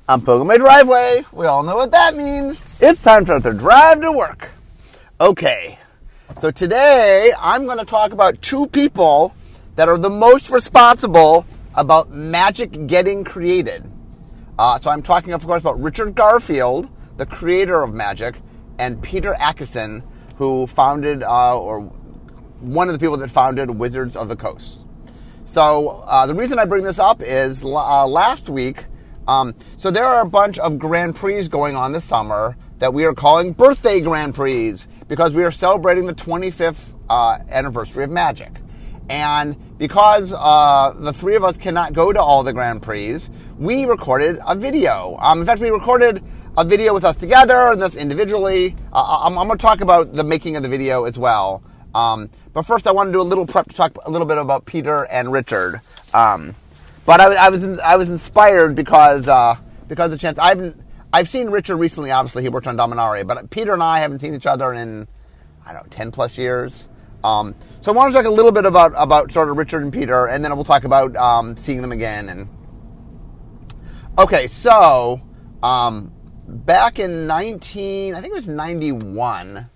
I'm pulling my driveway. We all know what that means. It's time for the drive to work. Okay, so today I'm going to talk about two people that are the most responsible about magic getting created. So I'm talking, of course, about Richard Garfield, the creator of magic, and Peter Adkison, who founded, or one of the people that founded Wizards of the Coast. So the reason I bring this up is last week, so there are a bunch of Grand Prix going on this summer that we are calling birthday Grand Prix because we are celebrating the 25th anniversary of Magic. And because the three of us cannot go to all the Grand Prix, we recorded a video. In fact, we recorded a video with us together and us individually. I'm going to talk about the making of the video as well. But first, I want to do a little prep to talk a little bit about Peter and Richard. But I was inspired because of the chance. I've seen Richard recently. Obviously, he worked on Dominaria, but Peter and I haven't seen each other in 10 plus years. So I want to talk a little bit about sort of Richard and Peter, and then we'll talk about seeing them again. And okay, so back in I think it was 91,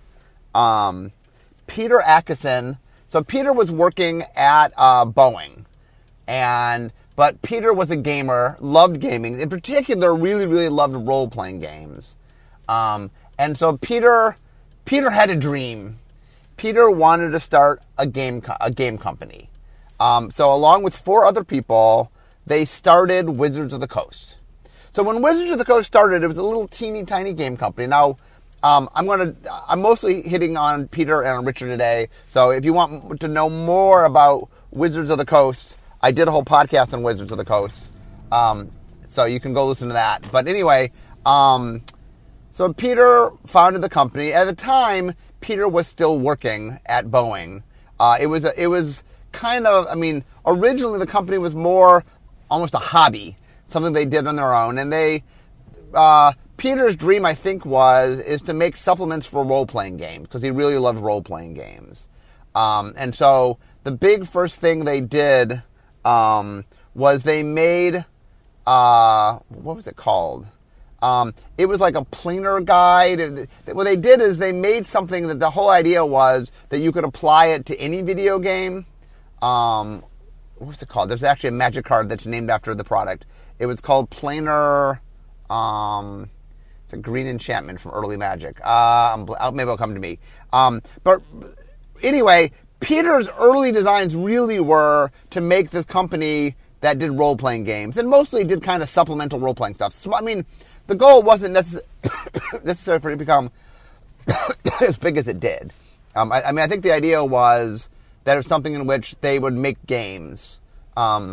Peter Adkison. So Peter was working at Boeing, but Peter was a gamer, loved gaming. In particular, really, really loved role-playing games. And so Peter had a dream. Peter wanted to start a game company. So along with four other people, they started Wizards of the Coast. So when Wizards of the Coast started, it was a little teeny tiny game company. Now, I'm mostly hitting on Peter and on Richard today. So if you want to know more about Wizards of the Coast, I did a whole podcast on Wizards of the Coast. So you can go listen to that. But anyway, so Peter founded the company. At the time, Peter was still working at Boeing. It was kind of, originally the company was more almost a hobby, something they did on their own. And Peter's dream, I think, is to make supplements for role-playing games, because he really loved role-playing games. And so the big first thing they did was they made, what was it called? It was like a planar guide. What they did is they made something that the whole idea was that you could apply it to any video game. What was it called? There's actually a magic card that's named after the product. It was called Planar. It's a green enchantment from early Magic. Maybe it'll come to me. But anyway, Peter's early designs really were to make this company that did role-playing games, and mostly did kind of supplemental role-playing stuff. So, the goal wasn't necessarily for it to become as big as it did. I think the idea was that it was something in which they would make games. But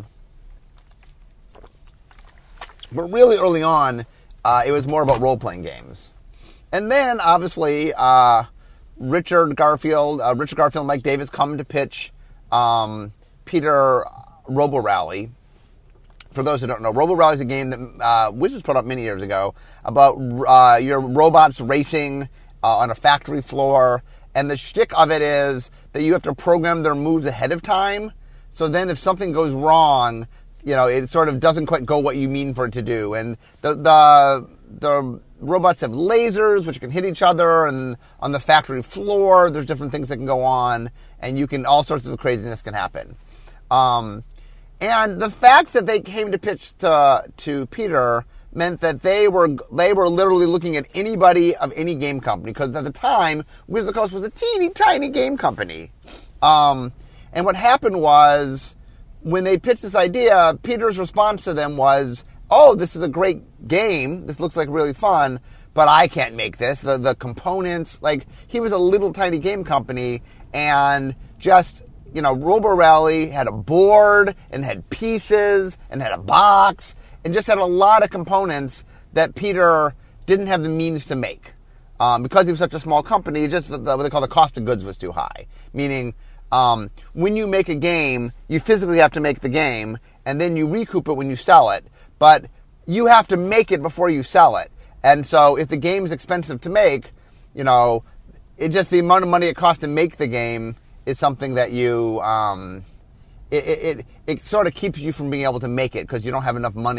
really early on, it was more about role-playing games. And then, obviously, Richard Garfield and Mike Davis come to pitch Peter Robo Rally. For those who don't know, Robo Rally is a game that Wizards put up many years ago about your robots racing on a factory floor. And the shtick of it is that you have to program their moves ahead of time. So then if something goes wrong, it sort of doesn't quite go what you mean for it to do. And the robots have lasers, which can hit each other, and on the factory floor, there's different things that can go on, and all sorts of craziness can happen. And the fact that they came to pitch to Peter meant that they were literally looking at anybody of any game company, because at the time, Wizards of the Coast was a teeny tiny game company. And what happened was, when they pitched this idea, Peter's response to them was, "Oh, this is a great game. This looks like really fun, but I can't make this. The components," he was a little tiny game company, and just, Robo Rally had a board, and had pieces, and had a box, and just had a lot of components that Peter didn't have the means to make. Because he was such a small company, just what they call the cost of goods was too high. Meaning, when you make a game, you physically have to make the game, and then you recoup it when you sell it. But you have to make it before you sell it. And so if the game is expensive to make, the amount of money it costs to make the game is something that it sort of keeps you from being able to make it, because you don't have enough money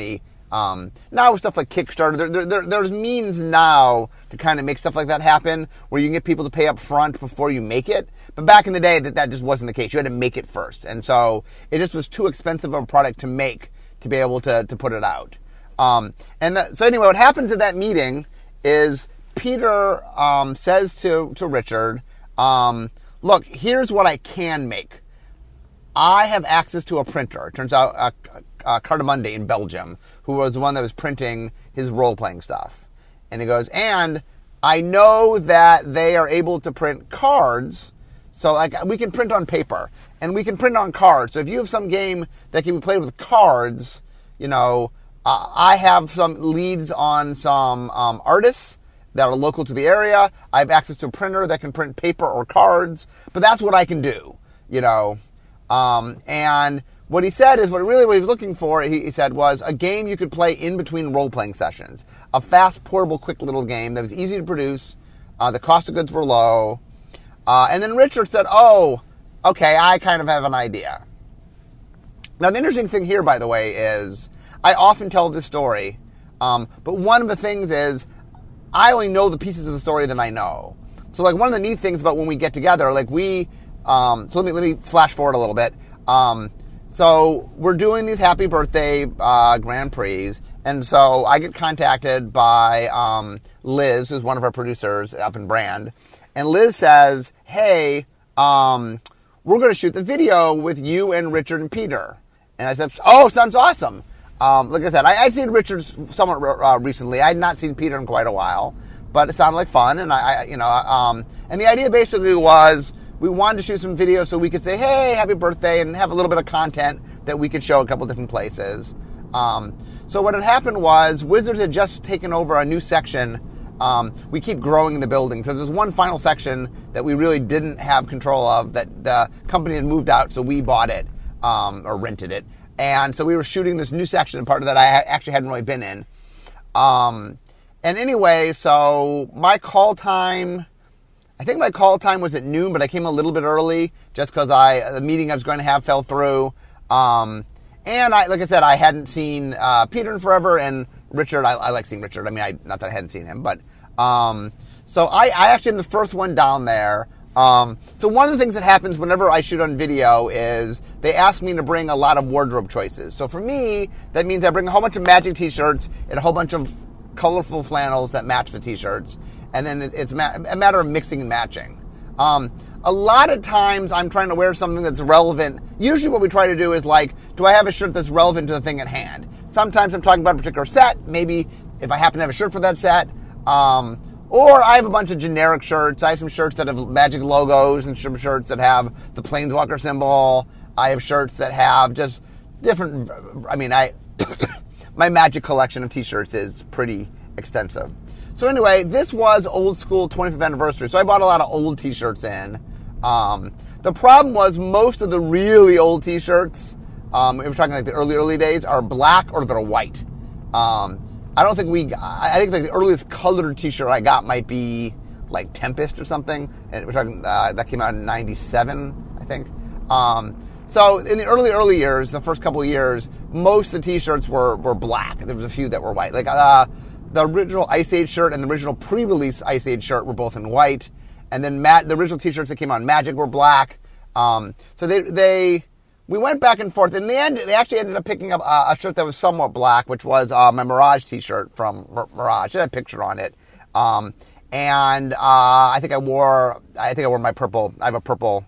Now with stuff like Kickstarter, there's means now to kind of make stuff like that happen, where you can get people to pay up front before you make it. But back in the day, that just wasn't the case. You had to make it first. And so it just was too expensive of a product to make to be able to put it out. So anyway, what happens at that meeting is Peter says to Richard, look, here's what I can make. I have access to a printer. It turns out Cartamundi in Belgium, who was the one that was printing his role-playing stuff. And he goes, and I know that they are able to print cards, so like we can print on paper, and we can print on cards. So if you have some game that can be played with cards, I have some leads on some artists that are local to the area. I have access to a printer that can print paper or cards, but that's what I can do, And what he said is what he was looking for, he said, was a game you could play in between role-playing sessions. A fast, portable, quick little game that was easy to produce. The cost of goods were low. And then Richard said, oh, okay, I kind of have an idea. Now, the interesting thing here, by the way, is I often tell this story, but one of the things is I only know the pieces of the story that I know. So, like, one of the neat things about when we get together, like so let me flash forward a little bit. So we're doing these happy birthday Grand Prix, and so I get contacted by Liz, who's one of our producers up in Brand, and Liz says, hey, we're going to shoot the video with you and Richard and Peter. And I said, oh, sounds awesome. Like I said, I'd seen Richard somewhat recently. I had not seen Peter in quite a while, but it sounded like fun, and and the idea basically was we wanted to shoot some video so we could say, hey, happy birthday, and have a little bit of content that we could show a couple different places. So what had happened was Wizards had just taken over a new section. We keep growing the building. So there's one final section that we really didn't have control of that the company had moved out, so we bought it or rented it. And so we were shooting this new section, part of that I actually hadn't really been in. And anyway, so my call time... I think my call time was at noon, but I came a little bit early just because the meeting I was going to have fell through. And like I said, I hadn't seen Peter in forever, and Richard, I like seeing Richard. I mean, not that I hadn't seen him, but so I actually am the first one down there. So one of the things that happens whenever I shoot on video is they ask me to bring a lot of wardrobe choices. So for me, that means I bring a whole bunch of Magic t-shirts and a whole bunch of colorful flannels that match the t-shirts. And then it's a matter of mixing and matching. A lot of times I'm trying to wear something that's relevant. Usually what we try to do is like, do I have a shirt that's relevant to the thing at hand? Sometimes I'm talking about a particular set. Maybe if I happen to have a shirt for that set. Or I have a bunch of generic shirts. I have some shirts that have Magic logos and some shirts that have the Planeswalker symbol. I have shirts that have just different... I mean, my Magic collection of t-shirts is pretty extensive. So anyway, this was old school 25th anniversary, so I bought a lot of old t-shirts in. The problem was most of the really old t-shirts, if we're talking like the early days, are black or they're white. I think like the earliest colored t-shirt I got might be like Tempest or something, and we're talking that came out in '97, I think. So in the early years, the first couple of years, most of the t-shirts were black. There was a few that were white, like the original Ice Age shirt and the original pre-release Ice Age shirt were both in white, and then the original t-shirts that came on Magic were black. So we went back and forth. In the end, they actually ended up picking up a shirt that was somewhat black, which was my Mirage t-shirt from Mirage. It had a picture on it. And I think I wore my purple. I have a purple.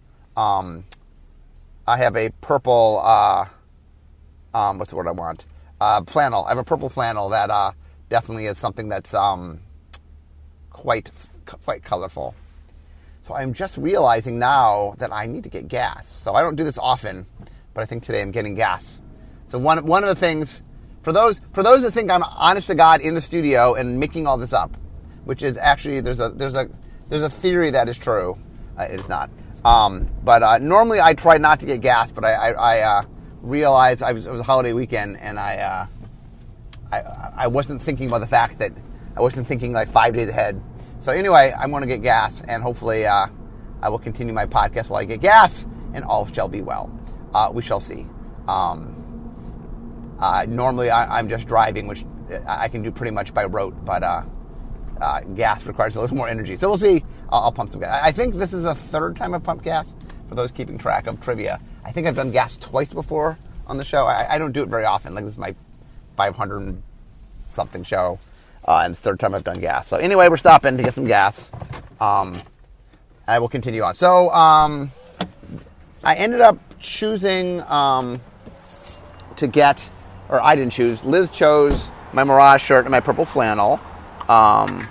What's the word I want? Flannel. I have a purple flannel that definitely is something that's quite colorful. So I'm just realizing now that I need to get gas. So I don't do this often, but I think today I'm getting gas. So one of the things for those that think I'm honest to God in the studio and making all this up, which is actually there's a theory that is true. It is not. But normally I try not to get gas, but I realized it was a holiday weekend and I wasn't thinking about the fact that I wasn't thinking like 5 days ahead. So anyway, I'm going to get gas, and hopefully I will continue my podcast while I get gas, and all shall be well. We shall see. Normally, I'm just driving, which I can do pretty much by rote, but gas requires a little more energy. So we'll see. I'll pump some gas. I think this is the third time I've pumped gas, for those keeping track of trivia. I think I've done gas twice before on the show. I don't do it very often. Like, this is my 500-something show, and it's the third time I've done gas. So anyway, we're stopping to get some gas. I will continue on. So I ended up choosing to get, or I didn't choose, Liz chose my Mirage shirt and my purple flannel. The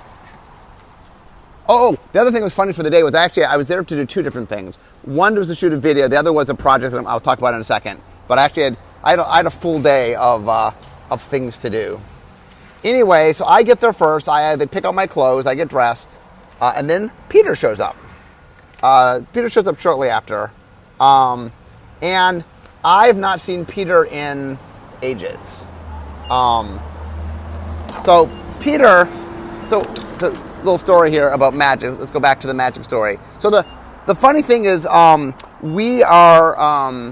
other thing that was funny for the day was actually I was there to do two different things. One was to shoot a video. The other was a project that I'll talk about in a second. But actually, I had a full day of things to do. Anyway, so I get there first. They pick out my clothes. I get dressed. And then Peter shows up. Peter shows up shortly after. And I've not seen Peter in ages. So Peter... So, the little story here about magic. Let's go back to the magic story. So the funny thing is, we are...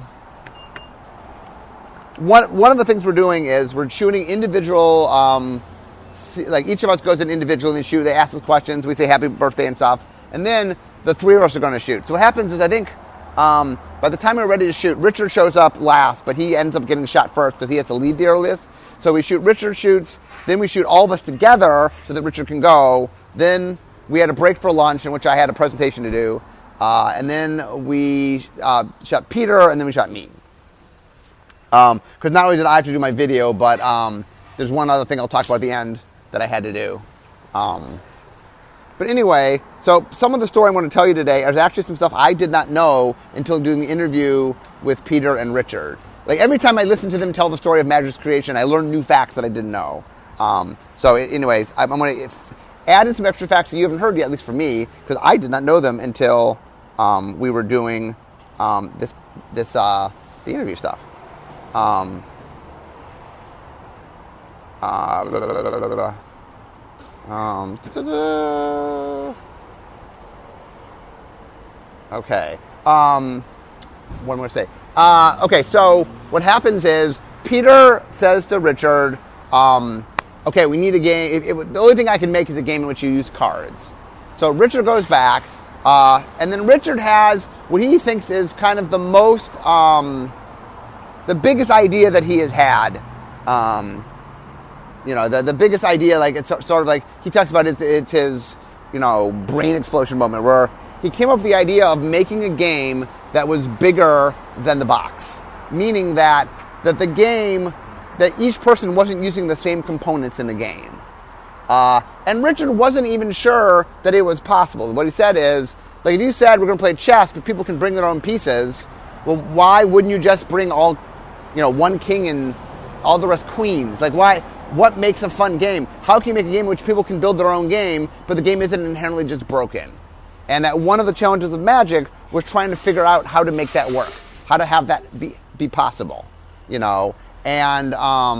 One of the things we're doing is we're shooting individual, like each of us goes in individually and shoot. They ask us questions. We say happy birthday and stuff. And then the three of us are going to shoot. So what happens is, I think, by the time we're ready to shoot, Richard shows up last, but he ends up getting shot first because he has to leave the earliest. So we shoot, Richard shoots, then we shoot all of us together so that Richard can go. Then we had a break for lunch in which I had a presentation to do. And then we shot Peter, and then we shot me. Because not only did I have to do my video, but there's one other thing I'll talk about at the end that I had to do. But anyway, so some of the story I want to tell you today is actually some stuff I did not know until doing the interview with Peter and Richard. Like, every time I listen to them tell the story of Magic's creation, I learn new facts that I didn't know. Anyways, I'm going to add in some extra facts that you haven't heard yet, at least for me, because I did not know them until we were doing the interview stuff. Okay. What am I going to say? Okay, so what happens is Peter says to Richard, okay, we need a game. The only thing I can make is a game in which you use cards. So Richard goes back, and then Richard has what he thinks is kind of the most, the biggest idea that he has had. The biggest idea, like, it's sort of like, he talks about it's his, brain explosion moment, where he came up with the idea of making a game that was bigger than the box. Meaning that the game, that each person wasn't using the same components in the game. And Richard wasn't even sure that it was possible. What he said is, like, if you said we're going to play chess, but people can bring their own pieces, well, why wouldn't you just bring all, one king and all the rest queens? Like, why? What makes a fun game? How can you make a game in which people can build their own game, but the game isn't inherently just broken? And that one of the challenges of Magic was trying to figure out how to make that work, how to have that be possible, And,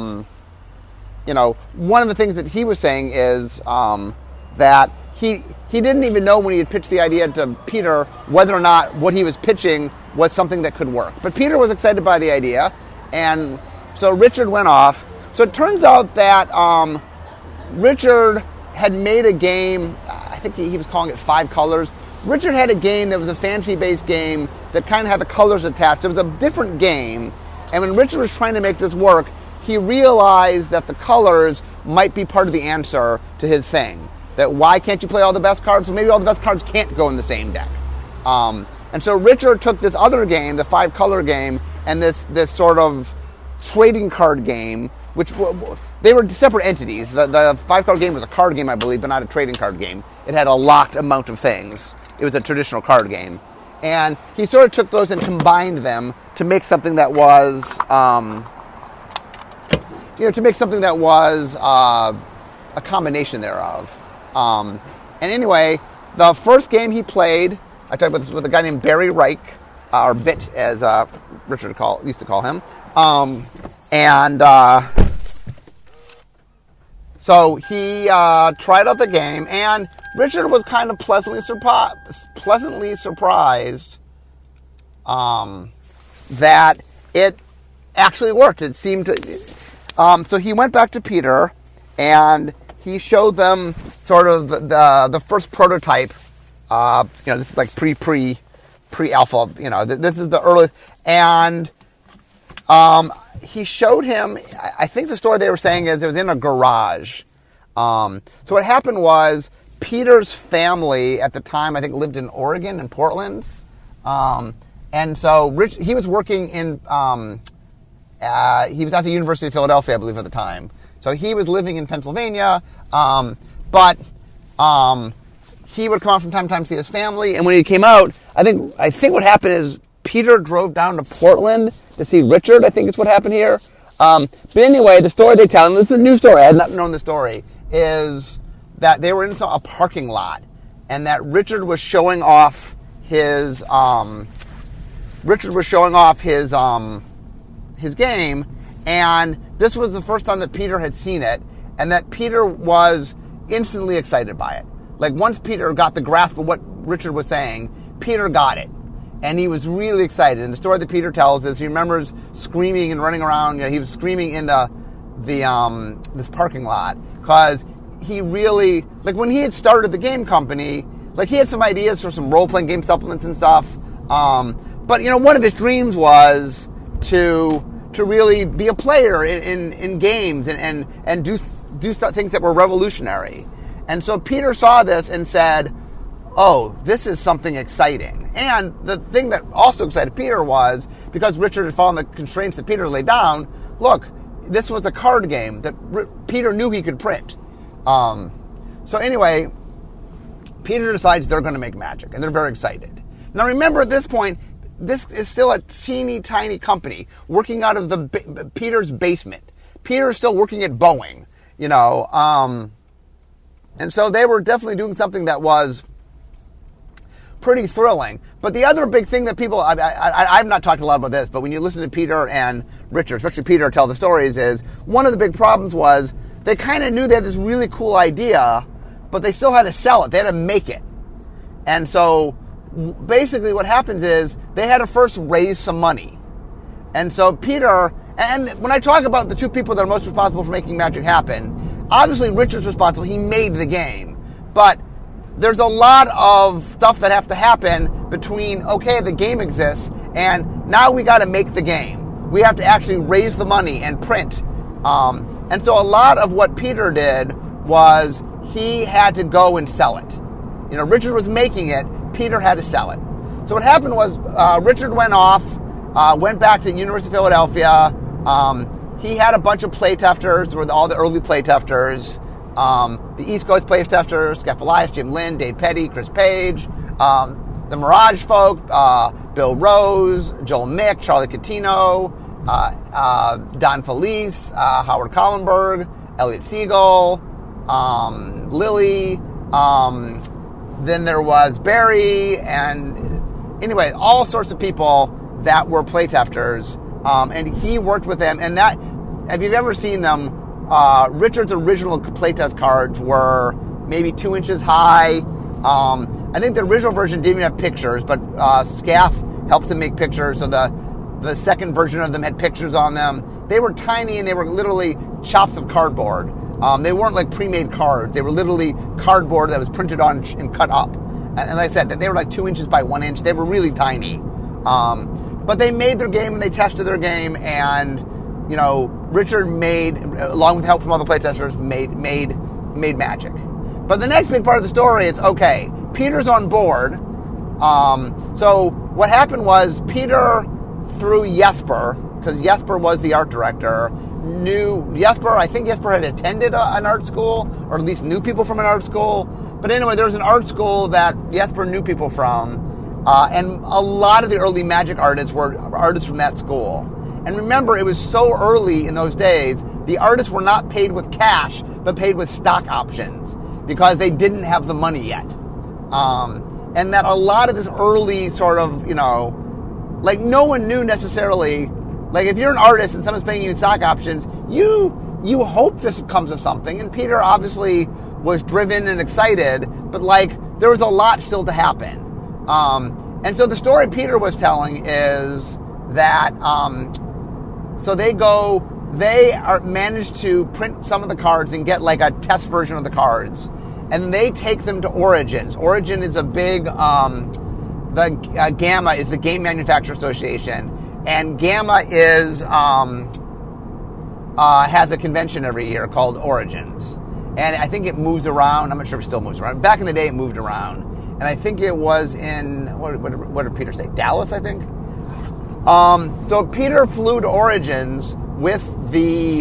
one of the things that he was saying is that he didn't even know when he had pitched the idea to Peter whether or not what he was pitching was something that could work. But Peter was excited by the idea, and so Richard went off. So it turns out that Richard had made a game, I think he was calling it 5 Colors. Richard had a game that was a fantasy-based game that kind of had the colors attached. It was a different game, and when Richard was trying to make this work, he realized that the colors might be part of the answer to his thing. That why can't you play all the best cards? Well, maybe all the best cards can't go in the same deck. And so Richard took this other game, the 5-color game, and this sort of trading card game, which they were separate entities. The 5-card game was a card game, I believe, but not a trading card game. It had a locked amount of things. It was a traditional card game. And he sort of took those and combined them to make something that was, a combination thereof. And anyway, the first game he played, I talked about this with a guy named Barry Reich, or Bit, as Richard used to call him. So he tried out the game, and Richard was kind of pleasantly surprised that it actually worked. It seemed to, So he went back to Peter, and he showed them sort of the first prototype. This is like pre-alpha. This is the early, and he showed him. I think the story they were saying is it was in a garage. So what happened was Peter's family at the time, I think, lived in Oregon and Portland, and so he was working in. He was at the University of Philadelphia, I believe, at the time. So he was living in Pennsylvania, but he would come out from time to time to see his family. And when he came out, I think what happened is Peter drove down to Portland to see Richard. I think is what happened here. But anyway, the story they tell, and this is a new story, I had not known the story, is that they were in a parking lot, and that Richard was showing off his his game, and this was the first time that Peter had seen it, and that Peter was instantly excited by it. Like, once Peter got the grasp of what Richard was saying, Peter got it, and he was really excited. And the story that Peter tells is he remembers screaming and running around. He was screaming in this parking lot, because he really, like, when he had started the game company, like, he had some ideas for some role-playing game supplements and stuff, but one of his dreams was to really be a player in games and do things that were revolutionary. And so Peter saw this and said, oh, this is something exciting. And the thing that also excited Peter was, because Richard had followed the constraints that Peter laid down, look, this was a card game that Peter knew he could print. So anyway, Peter decides they're going to make Magic, and they're very excited. Now remember, at this point, this is still a teeny tiny company working out of Peter's basement. Peter's still working at Boeing, and so they were definitely doing something that was pretty thrilling. But the other big thing that people, I've not talked a lot about this, but when you listen to Peter and Richard, especially Peter, tell the stories, is one of the big problems was they kind of knew they had this really cool idea, but they still had to sell it. They had to make it. And so basically what happens is they had to first raise some money. And so Peter, and when I talk about the two people that are most responsible for making Magic happen, obviously Richard's responsible. He made the game. But there's a lot of stuff that have to happen between, okay, the game exists, and now we got to make the game. We have to actually raise the money and print. And so a lot of what Peter did was he had to go and sell it. Richard was making it. Peter had to sell it. So what happened was Richard went off, went back to the University of Philadelphia. He had a bunch of playtesters, with all the early playtesters, the East Coast playtesters, Skephalias, Jim Lynn, Dave Petty, Chris Page, the Mirage folk, Bill Rose, Joel Mick, Charlie Catino, Don Felice, Howard Collenberg, Elliot Siegel, Lily, then there was Barry, and anyway, all sorts of people that were playtesters, and he worked with them. And that, if you've ever seen them, Richard's original playtest cards were maybe 2 inches high. I think the original version didn't even have pictures, but Scaff helped them make pictures, so the second version of them had pictures on them. They were tiny, and they were literally chops of cardboard. They weren't like pre-made cards. They were literally cardboard that was printed on and cut up. And like I said, they were like 2 inches by 1 inch. They were really tiny. But they made their game, and they tested their game, and Richard made, along with help from other playtesters, made Magic. But the next big part of the story is, okay, Peter's on board. So what happened was Peter, through Jesper, because Jesper was the art director, knew Jesper. I think Jesper had attended an art school, or at least knew people from an art school. But anyway, there was an art school that Jesper knew people from, and a lot of the early Magic artists were artists from that school. And remember, it was so early in those days, the artists were not paid with cash, but paid with stock options, because they didn't have the money yet. And that a lot of this early sort of, like, no one knew necessarily. Like, if you're an artist and someone's paying you stock options, you hope this comes of something. And Peter obviously was driven and excited, but like, there was a lot still to happen. And so the story Peter was telling is that, so they go they managed to print some of the cards and get like a test version of the cards, and they take them to Origins. Origin is a big, GAMA is the Game Manufacturer Association, and GAMA is has a convention every year called Origins, and I think it moves around. I'm not sure if it still moves around. Back in the day, it moved around, and I think it was in what did Peter say? Dallas, I think. So Peter flew to Origins with the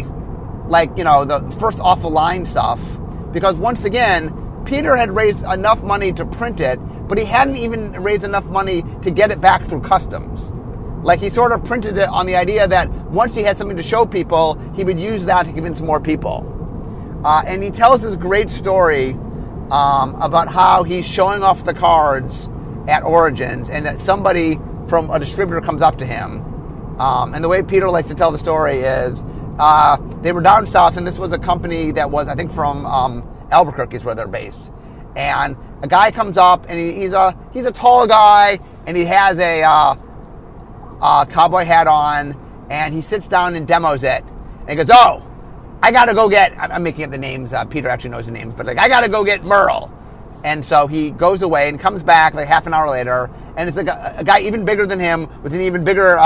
first off the line stuff, because once again, Peter had raised enough money to print it, but he hadn't even raised enough money to get it back through customs. Like, he sort of printed it on the idea that once he had something to show people, he would use that to convince more people. And he tells this great story about how he's showing off the cards at Origins, and that somebody from a distributor comes up to him. And the way Peter likes to tell the story is, they were down south, and this was a company that was, I think, from Albuquerque is where they're based. And a guy comes up, and he's a tall guy, and he has a cowboy hat on, and he sits down and demos it. And he goes, "Oh, I got to go get," I'm making up the names. Peter actually knows the names, but like, "I got to go get Merle." And so he goes away and comes back like half an hour later, and it's like a guy even bigger than him with an even bigger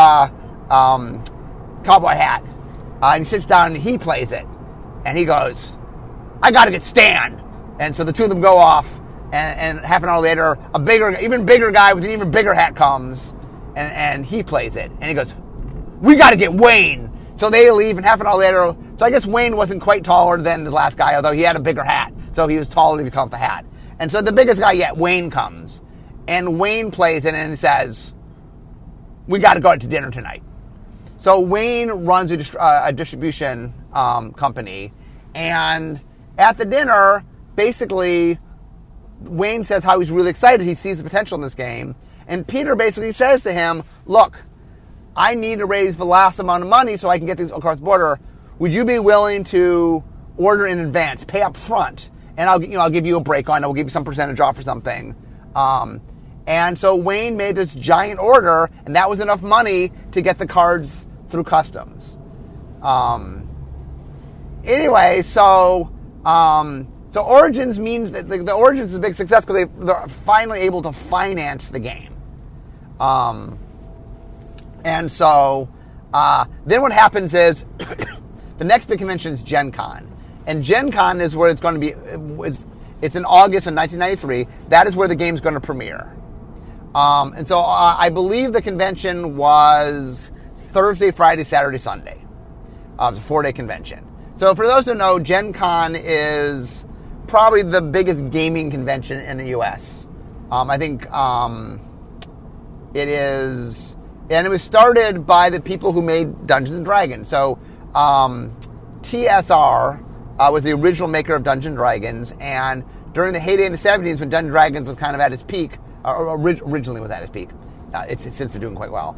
cowboy hat. And he sits down and he plays it. And he goes, "I got to get Stan." And so the two of them go off, and half an hour later, even bigger guy with an even bigger hat comes, and he plays it. And he goes, "We got to get Wayne." So they leave, and half an hour later, so I guess Wayne wasn't quite taller than the last guy, although he had a bigger hat. So he was taller if you count the hat. And so the biggest guy yet, Wayne, comes. And Wayne plays it and says, "We got to go out to dinner tonight." So Wayne runs a distribution company. And at the dinner, basically, Wayne says how he's really excited. He sees the potential in this game. And Peter basically says to him, "Look, I need to raise the last amount of money so I can get these across the border. Would you be willing to order in advance, pay up front? And I'll give you a break on it. I'll give you some percentage off or something." And so Wayne made this giant order, and that was enough money to get the cards through customs. Anyway, so Origins means that the Origins is a big success because they're finally able to finance the game. And so then what happens is the next big convention is Gen Con. And Gen Con is where it's going to be. It's in August of 1993. That is where the game's going to premiere. And so I believe the convention was Thursday, Friday, Saturday, Sunday. It was a 4-day convention. So for those who know, Gen Con is probably the biggest gaming convention in the U.S. I think it is, and it was started by the people who made Dungeons and Dragons. So TSR was the original maker of Dungeons and Dragons, and during the heyday in the 70s when Dungeons and Dragons was kind of at its peak, or originally was at its peak, it's since been doing quite well.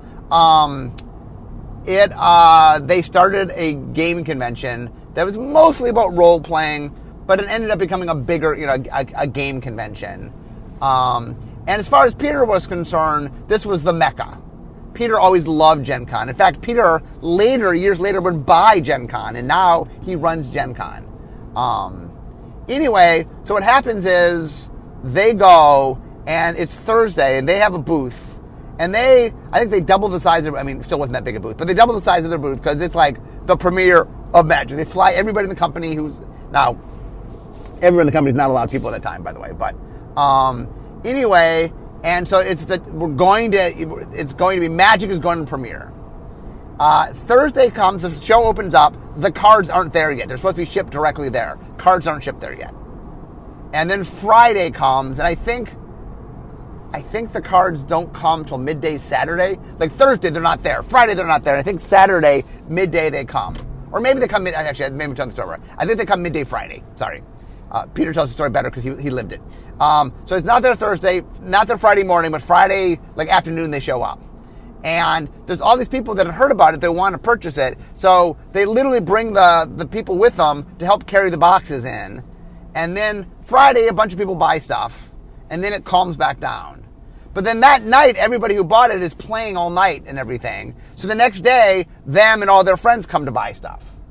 They started a gaming convention that was mostly about role playing, but it ended up becoming a bigger, a game convention. And as far as Peter was concerned, this was the Mecca. Peter always loved Gen Con. In fact, Peter years later, would buy Gen Con, and now he runs Gen Con. Anyway, so what happens is they go, and it's Thursday, and they have a booth. And I think they double the size of, it still wasn't that big a booth, but they double the size of their booth because it's like the premiere of Magic. They fly everybody in the company now, everyone in the company is not a lot of people at that time, by the way, but anyway, and so it's going to be Magic is going to premiere. Thursday comes, the show opens up, the cards aren't there yet. They're supposed to be shipped directly there. Cards aren't shipped there yet. And then Friday comes, and I think the cards don't come till midday Saturday. Like Thursday, they're not there. Friday, they're not there. I think Saturday, midday, they come. Or maybe they come actually, maybe I'm telling the story right. I think they come midday Friday. Sorry. Peter tells the story better because he lived it. So it's not there Thursday, not there Friday morning, but Friday, afternoon, they show up. And there's all these people that have heard about it that want to purchase it. So they literally bring the people with them to help carry the boxes in. And then Friday, a bunch of people buy stuff. And then it calms back down. But then that night, everybody who bought it is playing all night and everything. So the next day, them and all their friends come to buy stuff.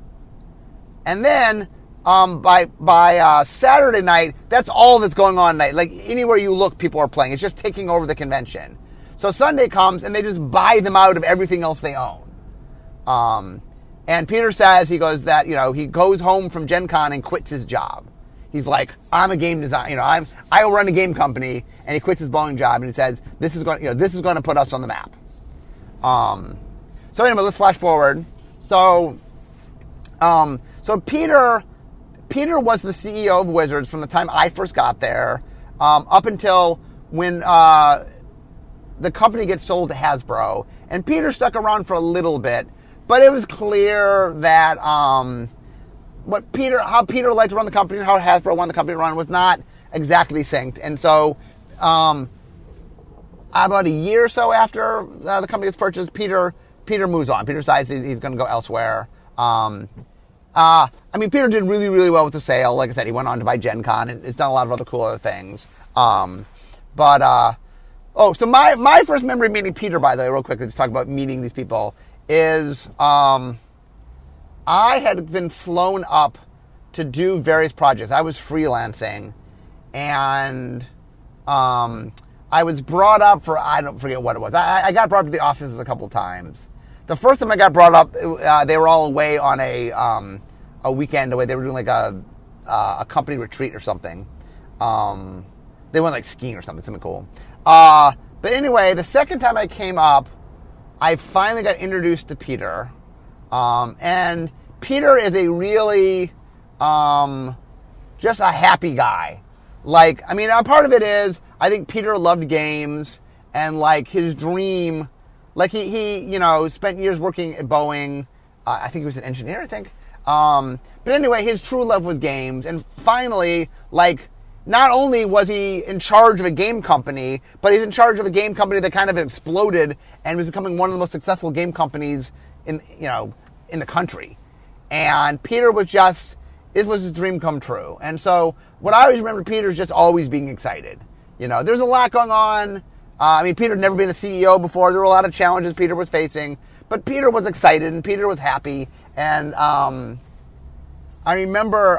And then by Saturday night, that's all that's going on at night. Like anywhere you look, people are playing. It's just taking over the convention. So Sunday comes and they just buy them out of everything else they own. And Peter says, he goes that, he goes home from Gen Con and quits his job. He's like, I'm a game designer, I run a game company, and he quits his Boeing job and he says, this is going to put us on the map. So anyway, let's flash forward. So Peter was the CEO of Wizards from the time I first got there, up until when the company gets sold to Hasbro. And Peter stuck around for a little bit, but it was clear that how Peter liked to run the company and how Hasbro wanted the company to run was not exactly synced. And so about a year or so after the company gets purchased, Peter moves on. Peter decides he's going to go elsewhere. Peter did really, really well with the sale. Like I said, he went on to buy Gen Con, and it's done a lot of other cool other things. So my first memory of meeting Peter, by the way, real quickly, to talk about meeting these people, is I had been flown up to do various projects. I was freelancing, and I was brought up for, I don't forget what it was. I got brought up to the offices a couple times. The first time I got brought up, they were all away on a weekend away. They were doing like a company retreat or something. They went like skiing or something cool. But anyway, the second time I came up, I finally got introduced to Peter. And Peter is a really just a happy guy. Like, a part of it is, I think Peter loved games, and like his dream, like he spent years working at Boeing. I think he was an engineer, I think. But anyway, his true love was games. And finally, like, not only was he in charge of a game company, but he's in charge of a game company that kind of exploded and was becoming one of the most successful game companies in the country. And Peter was just, it was his dream come true. And so what I always remember Peter is just always being excited. There's a lot going on. Peter had never been a CEO before. There were a lot of challenges Peter was facing. But Peter was excited and Peter was happy. And I remember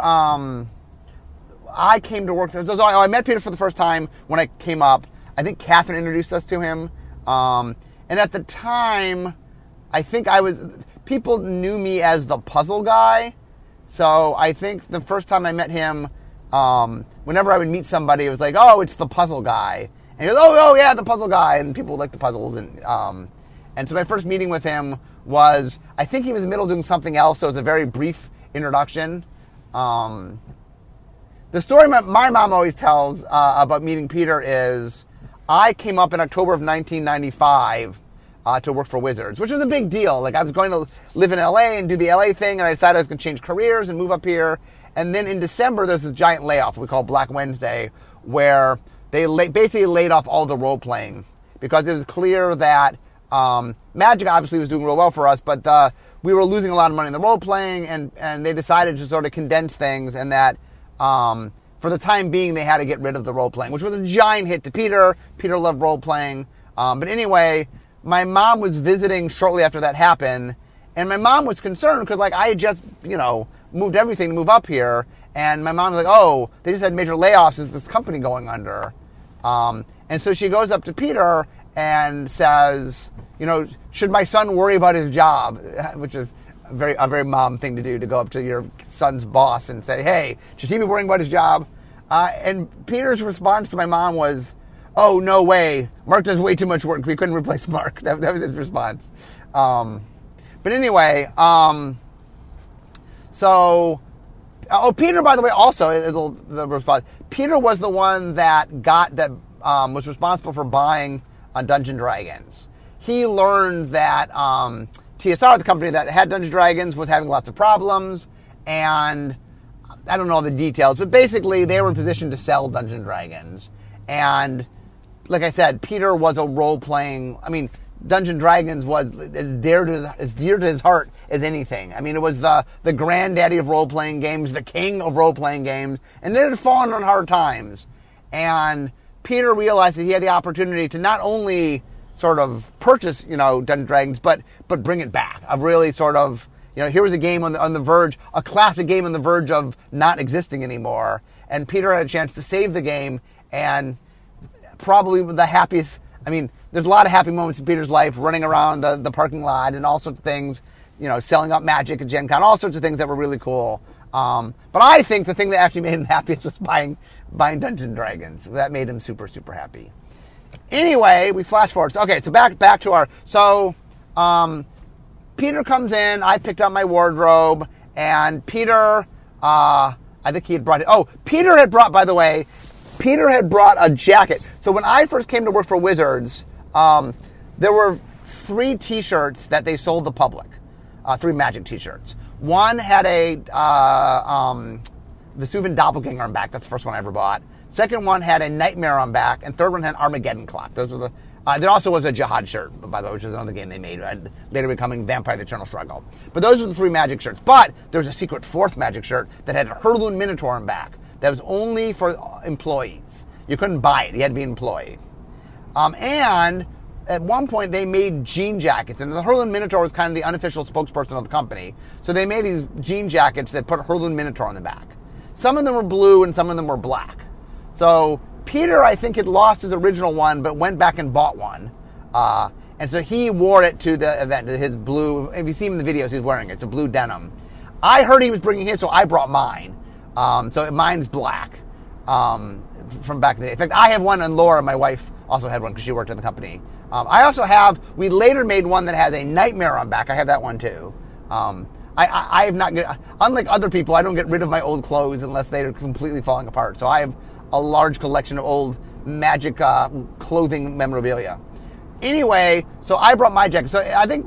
I came to work there. So I met Peter for the first time when I came up. I think Catherine introduced us to him. And at the time, I think people knew me as the puzzle guy. So I think the first time I met him, whenever I would meet somebody, it was like, oh, it's the puzzle guy. And he goes, oh yeah, the puzzle guy. And people like the puzzles. And so my first meeting with him was, I think he was in the middle of doing something else, so it was a very brief introduction. The story my mom always tells about meeting Peter is, I came up in October of 1995 to work for Wizards, which was a big deal. Like, I was going to live in LA and do the LA thing, and I decided I was going to change careers and move up here. And then in December, there's this giant layoff we call Black Wednesday, where they basically laid off all the role-playing, because it was clear that Magic obviously was doing real well for us, but we were losing a lot of money in the role-playing, and they decided to sort of condense things, and that for the time being, they had to get rid of the role-playing, which was a giant hit to Peter. Peter loved role-playing. But anyway, my mom was visiting shortly after that happened, and my mom was concerned because, like, I had just, moved everything to move up here, and my mom was like, oh, they just had major layoffs. Is this company going under? And so she goes up to Peter and says, should my son worry about his job? Which is a very mom thing to do, to go up to your son's boss and say, hey, should he be worrying about his job? And Peter's response to my mom was, oh, no way. Mark does way too much work. We couldn't replace Mark. That was his response. But anyway, Peter, by the way, also, the response, Peter was the one that was responsible for buying Dungeons & Dragons. He learned that TSR, the company that had Dungeons & Dragons, was having lots of problems, and I don't know all the details, but basically they were in position to sell Dungeons & Dragons. And like I said, Peter was a role-playing, Dungeons & Dragons was as dear to his heart as anything. It was the granddaddy of role-playing games, the king of role-playing games, and they had fallen on hard times. And Peter realized that he had the opportunity to not only sort of purchase, Dungeons & Dragons, but bring it back. Of really sort of here was a game on the verge, a classic game on the verge of not existing anymore. And Peter had a chance to save the game, and probably the happiest. I mean, there's a lot of happy moments in Peter's life, running around the parking lot and all sorts of things, selling out Magic at Gen Con, all sorts of things that were really cool. But I think the thing that actually made him happiest was buying Dungeons and Dragons. That made him super, super happy. Anyway, we flash forward. Okay, so back to our... So, Peter comes in, I picked up my wardrobe, and Peter, I think he had brought it. Oh, Peter had brought a jacket. So when I first came to work for Wizards, there were 3 T-shirts that they sold the public, 3 Magic T-shirts. One had a Vesuvian Doppelganger on back. That's the first one I ever bought. Second one had a Nightmare on back, and third one had Armageddon Clock. Those were the. There also was a Jihad shirt, by the way, which is another game they made, later becoming Vampire: The Eternal Struggle. But those were the 3 Magic shirts. But there was a secret 4th Magic shirt that had a Hurloon Minotaur on back. That was only for employees. You couldn't buy it. You had to be an employee. And at one point, they made jean jackets. And the Hurloon Minotaur was kind of the unofficial spokesperson of the company. So they made these jean jackets that put Hurloon Minotaur on the back. Some of them were blue and some of them were black. So Peter, I think, had lost his original one, but went back and bought one. And so he wore it to the event, to his blue. If you see him in the videos, he's wearing it. It's a blue denim. I heard he was bringing his, so I brought mine. So mine's black from back in the day. In fact, I have one, and Laura, my wife, also had one because she worked in the company. I also have, we later made one that has a Nightmare on back. I have that one too. I have not, unlike other people, I don't get rid of my old clothes unless they're completely falling apart. So I have a large collection of old Magic clothing memorabilia. Anyway, so I brought my jacket. So I think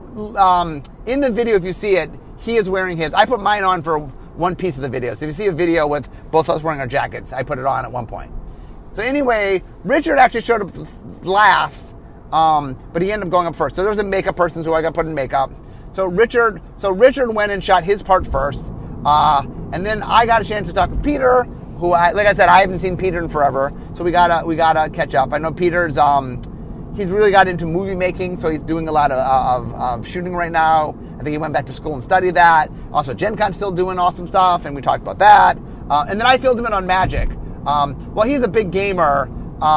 in the video, if you see it, he is wearing his. I put mine on for one piece of the video. So if you see a video with both of us wearing our jackets, I put it on at one point. So anyway, Richard actually showed up last, but he ended up going up first. So there was a makeup person who I got put in makeup. So Richard went and shot his part first, and then I got a chance to talk with Peter, who, like I said, I haven't seen Peter in forever. So we gotta catch up. I know Peter's he's really got into movie making, so he's doing a lot of shooting right now. I think he went back to school and studied that. Also, Gen Con's still doing awesome stuff, and we talked about that. And then I filled him in on Magic. Well, he's a big gamer.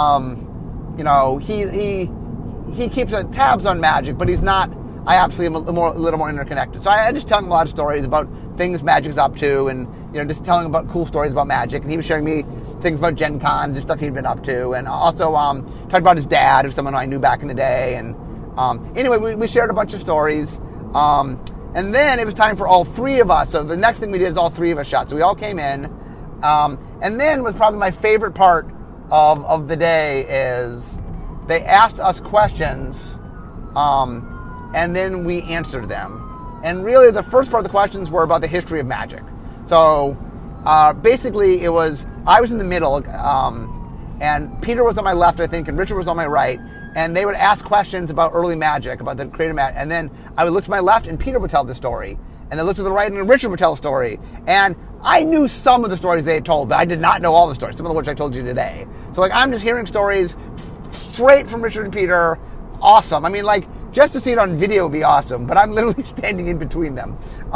He keeps tabs on Magic, but he's not. I obviously am a little more interconnected. So I just tell him a lot of stories about things Magic's up to, and just telling him about cool stories about Magic. And he was sharing me things about Gen Con, just stuff he'd been up to, and also talked about his dad, who's someone I knew back in the day. And anyway, we shared a bunch of stories. And then it was time for all 3 of us. So the next thing we did is all 3 of us shot. So we all came in. And then was probably my favorite part of the day is they asked us questions, and then we answered them. And really the first part of the questions were about the history of Magic. So basically it was, I was in the middle, and Peter was on my left, I think, and Richard was on my right. And they would ask questions about early Magic, about the creator Magic. And then I would look to my left, and Peter would tell the story. And then look to the right, and Richard would tell a story. And I knew some of the stories they had told, but I did not know all the stories, some of which I told you today. So, I'm just hearing stories straight from Richard and Peter. Awesome. I mean, just to see it on video would be awesome, but I'm literally standing in between them.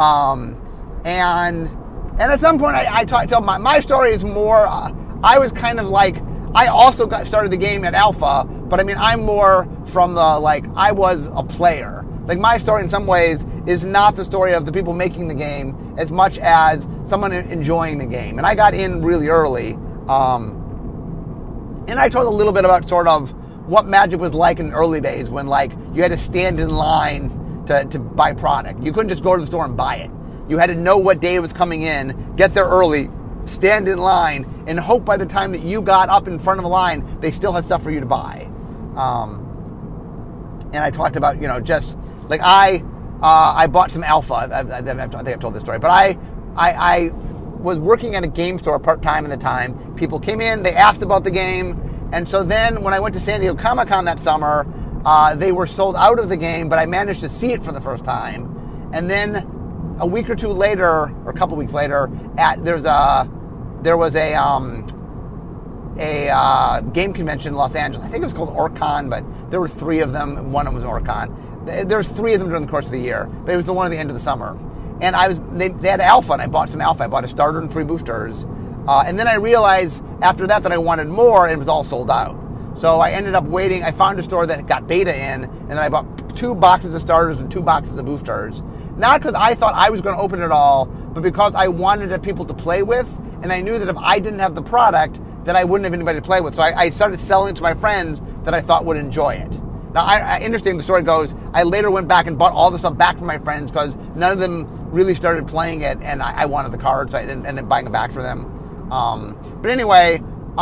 And at some point, I tell my story is more, I was kind of I also started the game at Alpha, but I'm more from the, I was a player. My story in some ways is not the story of the people making the game as much as someone enjoying the game. And I got in really early. And I told a little bit about sort of what Magic was like in the early days when, you had to stand in line to buy product. You couldn't just go to the store and buy it. You had to know what day it was coming in, get there early, stand in line, and hope by the time that you got up in front of the line, they still had stuff for you to buy. And I talked about, just, I bought some Alpha. I think I've told this story. But I was working at a game store part-time at the time. People came in, they asked about the game. And so then when I went to San Diego Comic-Con that summer, they were sold out of the game, but I managed to see it for the first time. And then a week or two later, or a couple weeks later, there was a game convention in Los Angeles. I think it was called Orcon, but there were 3 of them. One of them was Orcon. There's 3 of them during the course of the year, but it was the one at the end of the summer. And they had alpha, and I bought some alpha. I bought a starter and 3 boosters. And then I realized after that I wanted more, and it was all sold out. So I ended up waiting. I found a store that got beta in, and then I bought 2 boxes of starters and 2 boxes of boosters. Not because I thought I was going to open it all, but because I wanted people to play with, and I knew that if I didn't have the product, then I wouldn't have anybody to play with. So I started selling it to my friends that I thought would enjoy it. Now, interesting, the story goes, I later went back and bought all the stuff back from my friends because none of them really started playing it, and I wanted the cards, so I ended up buying it back for them. But anyway,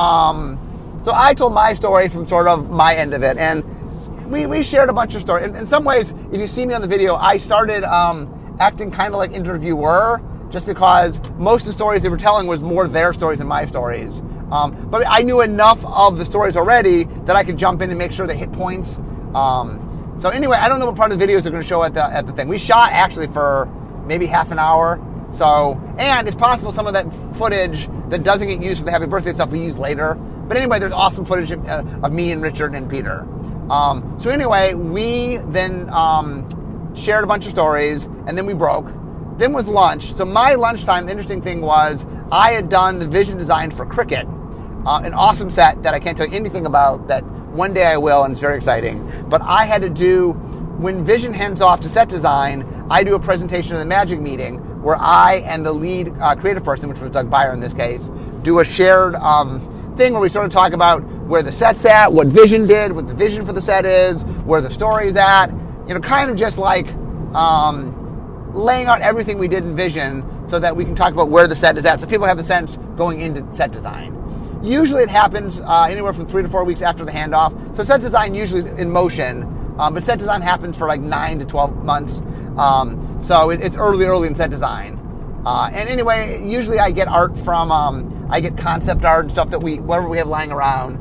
so I told my story from sort of my end of it, and we shared a bunch of stories. In some ways, if you see me on the video, I started acting kind of like interviewer, just because most of the stories they were telling was more their stories than my stories. But I knew enough of the stories already that I could jump in and make sure they hit points. So anyway, I don't know what part of the videos are going to show at the thing. We shot actually for maybe half an hour. So, and it's possible some of that footage that doesn't get used for the happy birthday stuff we use later. But anyway, there's awesome footage of me and Richard and Peter. So anyway, we then shared a bunch of stories, and then we broke. Then was lunch. So my lunchtime, the interesting thing was I had done the vision design for Cricket, an awesome set that I can't tell you anything about, that one day I will, and it's very exciting. But I had to do, when Vision hands off to set design, I do a presentation in the Magic meeting where I and the lead creative person, which was Doug Beyer in this case, do a shared thing where we sort of talk about where the set's at, what Vision did, what the vision for the set is, where the story's at, kind of just like laying out everything we did in Vision so that we can talk about where the set is at, so people have a sense going into set design. Usually it happens anywhere from 3 to 4 weeks after the handoff. So set design usually is in motion, but set design happens for like 9 to 12 months. So it's early in set design. And anyway, usually I get art from, I get concept art and stuff that whatever we have lying around.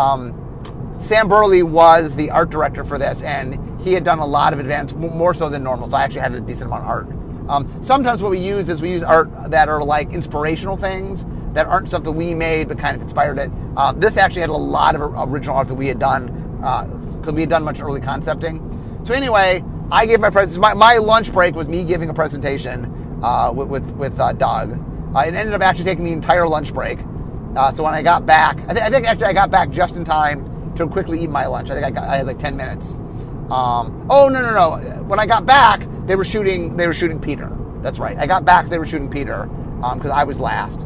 Sam Burley was the art director for this, and he had done a lot of advanced, more so than normal, so I actually had a decent amount of art. Sometimes what we use art that are like inspirational things that aren't stuff that we made but kind of inspired it. This actually had a lot of original art that we had done because we had done much early concepting. So anyway, I gave my presentation. My lunch break was me giving a presentation with Doug. It ended up actually taking the entire lunch break. So when I got back, I think actually I got back just in time to quickly eat my lunch. I think I had like 10 minutes. No. When I got back, they were shooting Peter. That's right. I got back, they were shooting Peter because I was last.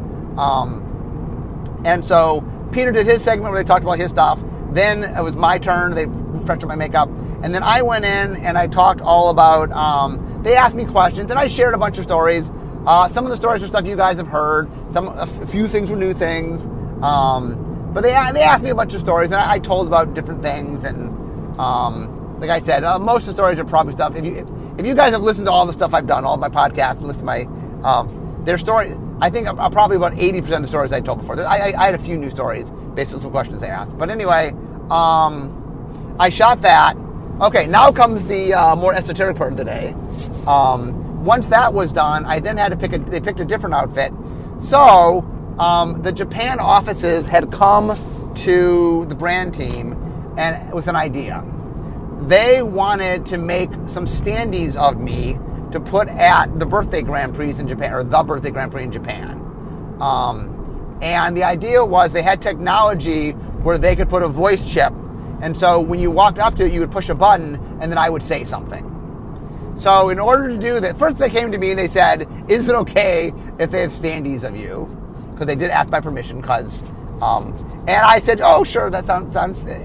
And so Peter did his segment where they talked about his stuff. Then it was my turn. They freshened up my makeup. And then I went in and I talked all about, they asked me questions and I shared a bunch of stories. Some of the stories are stuff you guys have heard. A few things were new things. But they asked me a bunch of stories and I told about different things. And like I said, most of the stories are probably stuff. If you guys have listened to all the stuff I've done, all my podcasts, and listened to my, their story, I think probably about 80% of the stories I told before. I had a few new stories based on some questions they asked. But anyway, I shot that. Okay, now comes the more esoteric part of the day. Once that was done, I then had to they picked a different outfit. So the Japan offices had come to the brand team and with an idea. They wanted to make some standees of me to put at the birthday Grand Prix in Japan, or the birthday Grand Prix in Japan. And the idea was they had technology where they could put a voice chip. And so when you walked up to it, you would push a button, and then I would say something. So in order to do that, first they came to me and they said, is it okay if they have standees of you? Because they did ask my permission, and I said, oh, sure, that sounds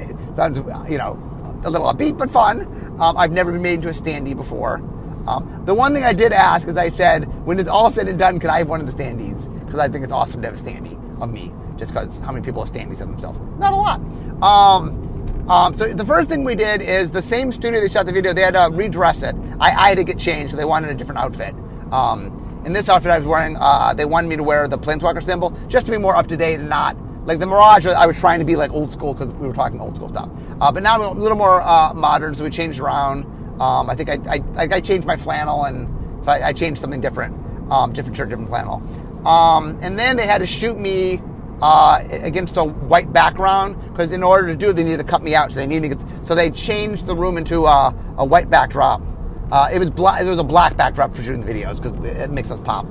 a little upbeat, but fun. I've never been made into a standee before. The one thing I did ask is I said, when it's all said and done, can I have one of the standees? Because I think it's awesome to have a standee of me, just because how many people have standees of themselves? Not a lot. So the first thing we did is the same studio they shot the video, they had to redress it. I had to get changed because they wanted a different outfit. In this outfit I was wearing, they wanted me to wear the Planeswalker symbol just to be more up to date and not like the Mirage. I was trying to be like old school because we were talking old school stuff. But now we're a little more modern, so we changed around. I think I changed my flannel, and so I changed something different, different shirt, different flannel. And then they had to shoot me against a white background, because in order to do it, they needed to cut me out. So they changed the room into a white backdrop. It was a black backdrop for shooting the videos because it makes us pop.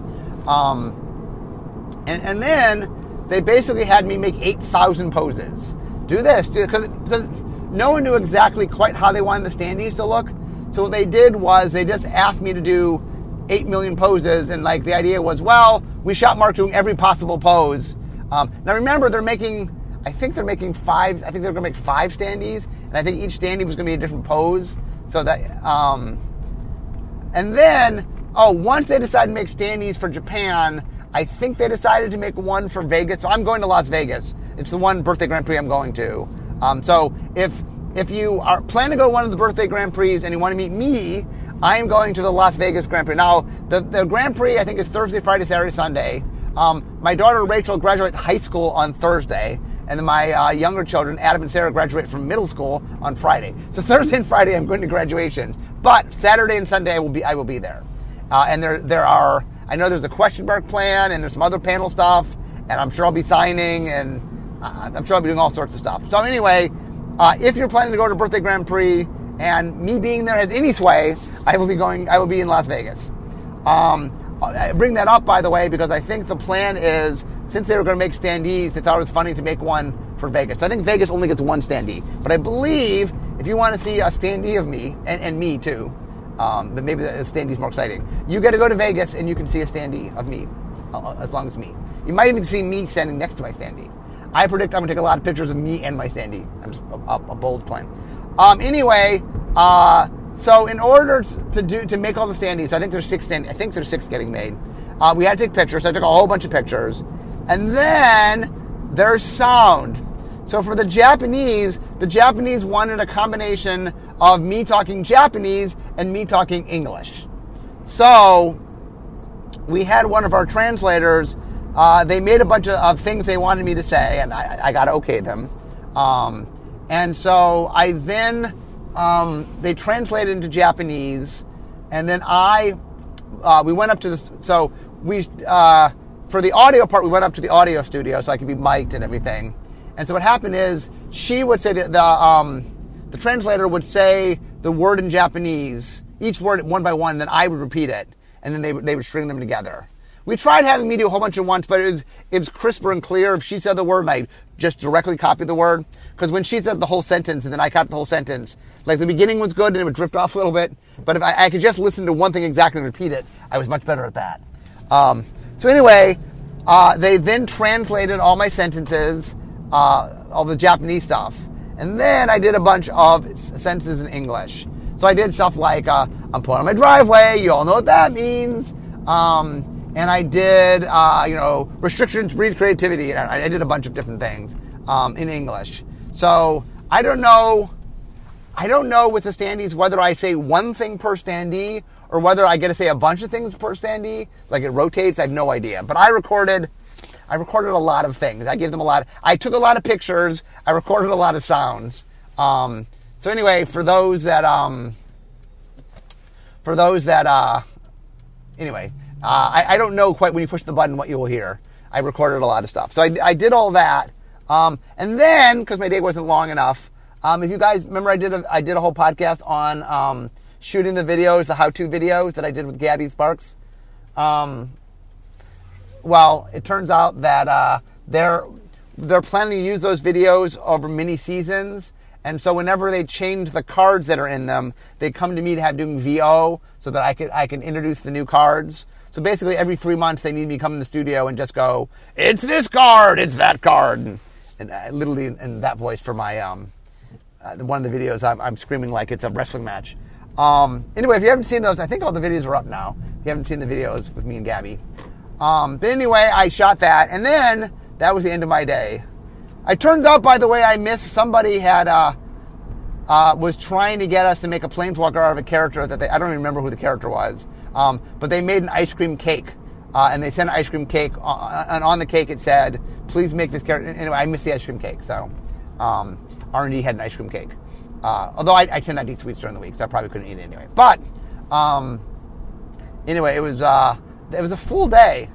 And then they basically had me make 8,000 poses. Do this, because no one knew exactly quite how they wanted the standees to look. So what they did was they just asked me to do 8 million poses, and like the idea was, well, we shot Mark doing every possible pose. Now remember, I think they're going to make 5 standees, and I think each standee was going to be a different pose. So that, and then, once they decided to make standees for Japan, I think they decided to make one for Vegas. So I'm going to Las Vegas. It's the one birthday Grand Prix I'm going to. So if you are planning to go to one of the birthday Grand Prix and you want to meet me, I am going to the Las Vegas Grand Prix. Now, the Grand Prix, I think, is Thursday, Friday, Saturday, Sunday. My daughter Rachel graduates high school on Thursday, and then my younger children, Adam and Sarah, graduate from middle school on Friday. So Thursday and Friday, I'm going to graduations. But Saturday and Sunday, I will be there. And there are, I know there's a question mark plan, and there's some other panel stuff, and I'm sure I'll be signing, and I'm sure I'll be doing all sorts of stuff. So anyway, if you're planning to go to Birthday Grand Prix, and me being there has any sway, I will be in Las Vegas. I bring that up, by the way, because I think the plan is, since they were going to make standees, they thought it was funny to make one for Vegas. So I think Vegas only gets one standee. But I believe if you want to see a standee of me, and me too, but maybe the standee's more exciting, you get to go to Vegas and you can see a standee of me, as long as me. You might even see me standing next to my standee. I predict I'm going to take a lot of pictures of me and my standee. I'm just a bold plan. Anyway, so in order to make all the standees, I think there's 6 standees. I think there's 6 getting made. We had to take pictures. So I took a whole bunch of pictures, and then there's sound. So for the Japanese wanted a combination of me talking Japanese and me talking English. So we had one of our translators. They made a bunch of things they wanted me to say, and I got to okay them. And so I then, they translated into Japanese, and then we went up to this, so we, for the audio part, we went up to the audio studio so I could be mic'd and everything. And so what happened is, she would say, the translator would say the word in Japanese, each word one by one, and then I would repeat it, and then they would string them together. We tried having me do a whole bunch at once, but it was crisper and clear if she said the word and I just directly copied the word. Because when she said the whole sentence and then I copied the whole sentence, like the beginning was good and it would drift off a little bit. But if I could just listen to one thing exactly and repeat it, I was much better at that. So anyway, they then translated all my sentences, all the Japanese stuff. And then I did a bunch of sentences in English. So I did stuff like, I'm pulling on my driveway, you all know what that means. And I did, restrictions breed creativity. And I did a bunch of different things in English. So I don't know with the standees whether I say one thing per standee or whether I get to say a bunch of things per standee. Like it rotates, I have no idea. But I recorded a lot of things. I gave them I took a lot of pictures. I recorded a lot of sounds. So anyway, for those that I don't know quite when you push the button what you will hear. I recorded a lot of stuff. So I did all that. And then, because my day wasn't long enough, if you guys remember, I did a whole podcast on shooting the videos, the how-to videos that I did with Gabby Sparks. Well, it turns out that they're planning to use those videos over mini seasons. And so whenever they change the cards that are in them, they come to me to have doing VO so that I can introduce the new cards. So basically every 3 months they need me to come in the studio and just go, it's this card, it's that card. And literally in that voice for my, one of the videos, I'm screaming like it's a wrestling match. Anyway, if you haven't seen those, I think all the videos are up now. If you haven't seen the videos with me and Gabby. But anyway, I shot that, and then that was the end of my day. It turns out, by the way, I missed, somebody had, was trying to get us to make a Planeswalker out of a character that I don't even remember who the character was. But they made an ice cream cake, and they sent an ice cream cake, and on the cake it said, please make this character. Anyway, I missed the ice cream cake, so R&D had an ice cream cake. Although I tend not to eat sweets during the week, so I probably couldn't eat it anyway. But anyway, it was a full day,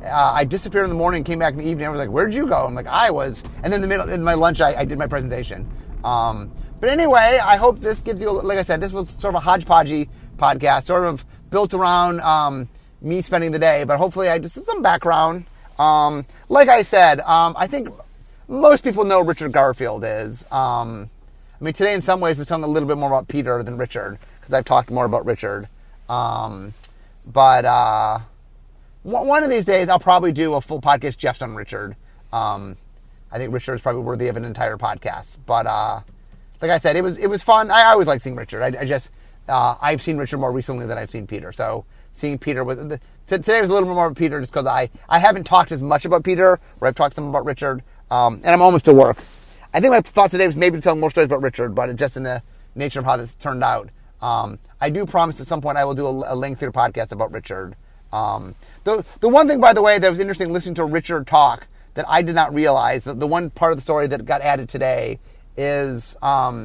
I disappeared in the morning, came back in the evening. I was like, "Where'd you go?" I'm like, "I was." And then in my lunch, I did my presentation. But anyway, I hope this gives you, like I said, this was sort of a hodgepodgey podcast, sort of built around me spending the day. But hopefully, I just some background. Like I said, I think most people know Richard Garfield is. I mean, today in some ways we're talking a little bit more about Peter than Richard, because I've talked more about Richard. But one of these days I'll probably do a full podcast just on Richard. I think Richard is probably worthy of an entire podcast. But like I said, it was fun. I always like seeing Richard. I've seen Richard more recently than I've seen Peter. So seeing Peter today was a little bit more about Peter, just because I haven't talked as much about Peter, where I've talked some about Richard, and I'm almost to work. I think my thought today was maybe to tell more stories about Richard, but just in the nature of how this turned out. I do promise at some point I will do a lengthier podcast about Richard. The one thing, by the way, that was interesting listening to Richard talk that I did not realize, the one part of the story that got added today is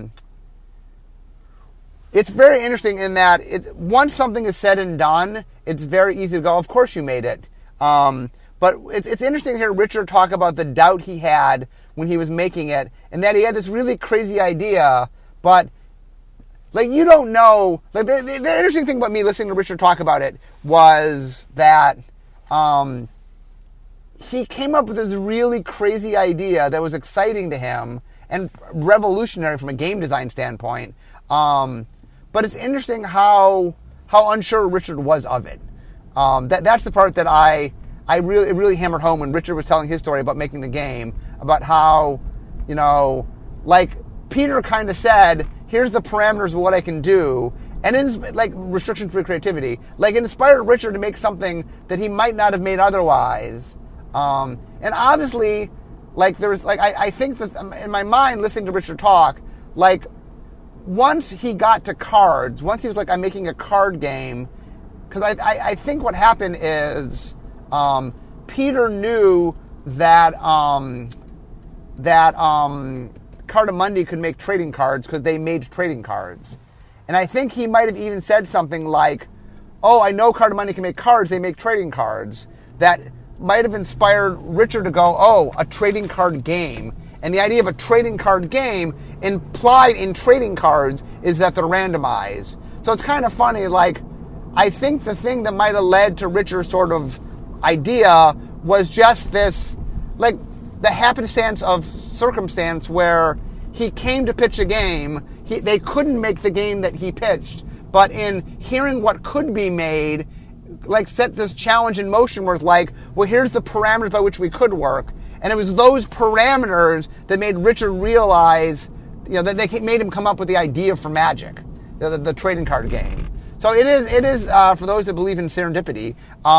it's very interesting in that once something is said and done, it's very easy to go, of course you made it. But it's interesting to hear Richard talk about the doubt he had when he was making it, and that he had this really crazy idea, but like you don't know. Like the interesting thing about me listening to Richard talk about it was that he came up with this really crazy idea that was exciting to him and revolutionary from a game design standpoint. But it's interesting how unsure Richard was of it. That's the part that it really hammered home when Richard was telling his story about making the game, about how, like Peter kind of said, here's the parameters of what I can do, and then like restrictions for creativity, like it inspired Richard to make something that he might not have made otherwise. And obviously, like there's like I think that in my mind, listening to Richard talk, like once he got to cards, once he was like, I'm making a card game, because I think what happened is Peter knew that Cartamundi could make trading cards because they made trading cards. And I think he might have even said something like, oh, I know Cartamundi can make cards, they make trading cards. That might have inspired Richard to go, oh, a trading card game. And the idea of a trading card game implied in trading cards is that they're randomized. So it's kind of funny, like, I think the thing that might have led to Richard's sort of idea was just this, like, the happenstance of circumstance where he came to pitch a game. They couldn't make the game that he pitched, but in hearing what could be made, like, set this challenge in motion where it's like, well, here's the parameters by which we could work. And it was those parameters that made Richard realize, that they made him come up with the idea for Magic, the trading card game. So it is for those that believe in serendipity,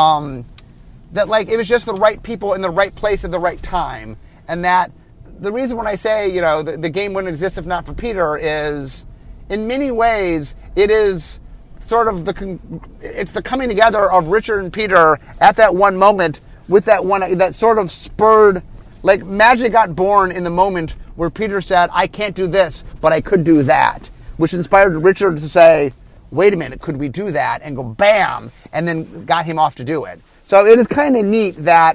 that like it was just the right people in the right place at the right time, and that the reason when I say the game wouldn't exist if not for Peter is, in many ways, it is sort of it's the coming together of Richard and Peter at that one moment with that sort of spurred, like Magic got born in the moment where Peter said, I can't do this, but I could do that, which inspired Richard to say, wait a minute, could we do that? And go bam, and then got him off to do it. So it is kind of neat that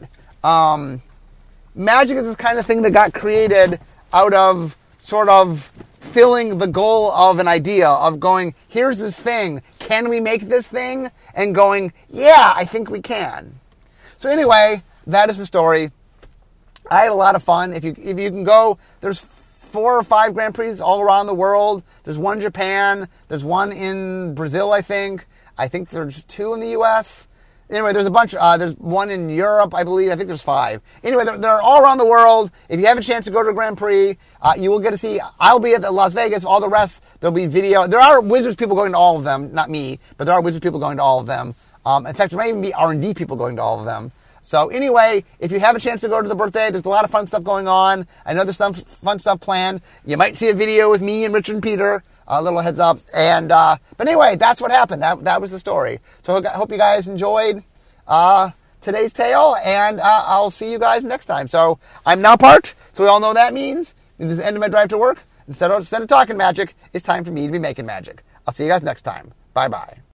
Magic is this kind of thing that got created out of sort of filling the goal of an idea of going, here's this thing, can we make this thing? And going, yeah, I think we can. So anyway, that is the story. I had a lot of fun. If you can go, there's 4 or 5 Grand Prix all around the world. There's one in Japan. There's one in Brazil, I think. I think there's 2 in the U.S. Anyway, there's a bunch. There's one in Europe, I believe. I think there's 5. Anyway, they're all around the world. If you have a chance to go to a Grand Prix, you will get to see. I'll be at the Las Vegas. All the rest, there'll be video. There are Wizards people going to all of them. Not me, but there are Wizards people going to all of them. In fact, there might even be R&D people going to all of them. So anyway, if you have a chance to go to the birthday, there's a lot of fun stuff going on. I know there's some fun stuff planned. You might see a video with me and Richard and Peter. A little heads up. And but anyway, that's what happened. That was the story. So I hope you guys enjoyed today's tale, and I'll see you guys next time. So I'm now parked, so we all know what that means. This is the end of my drive to work. Instead of talking magic, it's time for me to be making magic. I'll see you guys next time. Bye-bye.